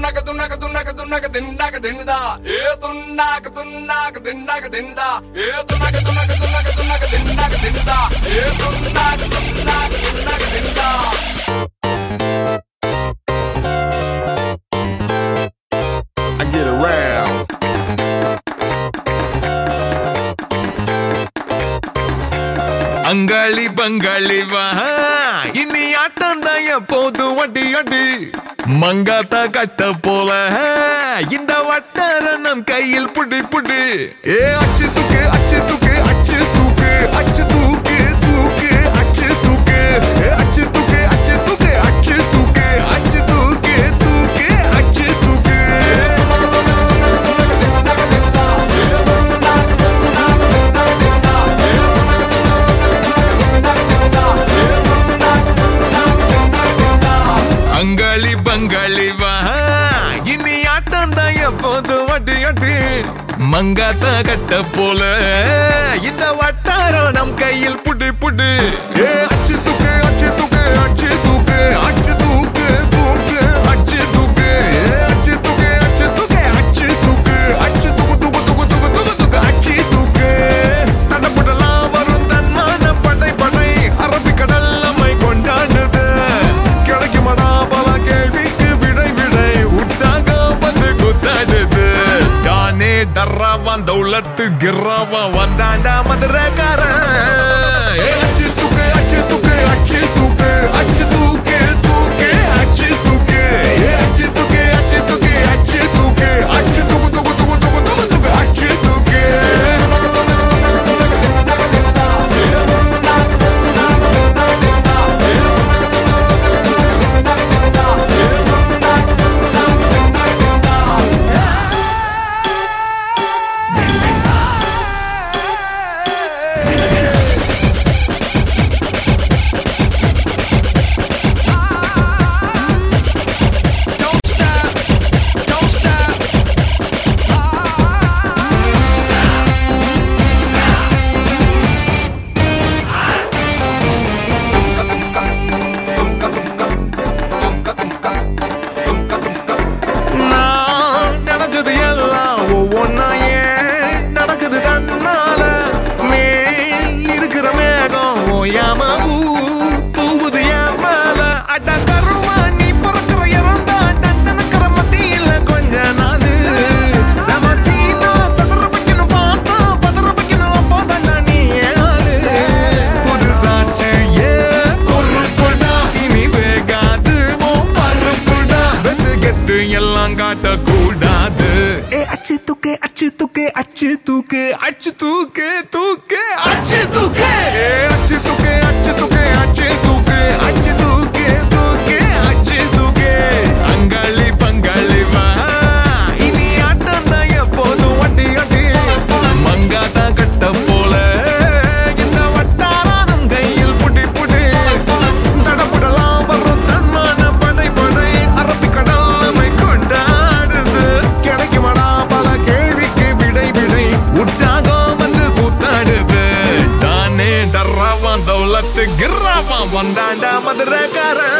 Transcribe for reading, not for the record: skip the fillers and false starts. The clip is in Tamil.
get around. அங்காளி பங்காளி வா இனி ஆட்டம் தான் எப்போது வட்டி அடி மங்காத்தா கட்ட போல இந்த வட்டாரணம் கையில் புடி புடி ஏ அச்சு தூக்கு அச்சு தூக்கு அச்சு தூக்கு அச்சு தூக்கு தூக்கு அச்சு தூக்கு அச்சு தூக்கு அச்சு தூக்கு அச்சு தூக்கு அச்சு தூக்கு தூக்கு அச்சு தூக்கு அங்காளி பங்காளி வா இனி ஆட்டம் தான் எப்போது வட்டி அட்டி மங்காத்தா கட்ட போல இந்த வட்டாரம் நம் கையில் புடி புடி ஏ அச்சு தூக்கு அச்சு தூக்கு அச்சு தூக்கு அச்சு தூக்கு தூக்கு அச்சு தூக்கு அச்சு தூக்கு அச்சு தூக்கு அச்சு தூக்கு அச்சு தூக்கு தூக்கு தூக்கு தூக்கு தூக்கு தூக்கு அச்சு தூக்கு தடப்படலாம் வரும் தன்மான படை படை அரபிக்கடல் நம்மை கொண்டாடுது கிடைக்குமடா பல கேள்விக்கு விடை விடை உற்சாகம் வந்து குத்தாடுது தானே டர்ராவான் தௌலத்து கிர்ராவா வந்தாண்டா மதுரக்காரன் அச்சு தூக்கு அச்சு தூக்கு அச்சு தூக்கு அச்சு தூக்கு தூக்கு அச்சு தூக்கு அச்சு தூக்கு அச்சு தூக்கு அச்சு தூக்கு அச்சு தூக்கு தூக்கு தூக்கு தூக்கு தூக்கு தூக்கு அச்சு தூக்கு கூடாது அச்சு தூக்கு அச்சு தூக்கு அச்சு தூக்கு அச்சு தூக்கு தூக்கு அச்சு தூக்கு அச்சு தூக்கு அச்சு தூக்கு அச்சு தூக்கு அச்சு தூக்கு தூக்கு அச்சு தூக்கு அங்காளி பங்காளி வா இனி ஆட்டம் தான் எப்போதும் வட்டி அடி மங்காத்தா கட்ட போல இந்த வட்டாரம் கையில் புடி புடி தடப்படலாம் வரும் தன்மான படை படை அரபிக்கடல் நம்மை கொண்டாடுது கிடைக்குமடா பல கேள்விக்கு விடை விடை உற்சாகம் வந்து கூத்தாடுது தானே டர்ராவான் தௌலத்து கிர்ராவான் வந்தாண்டா மதுரக்காரன்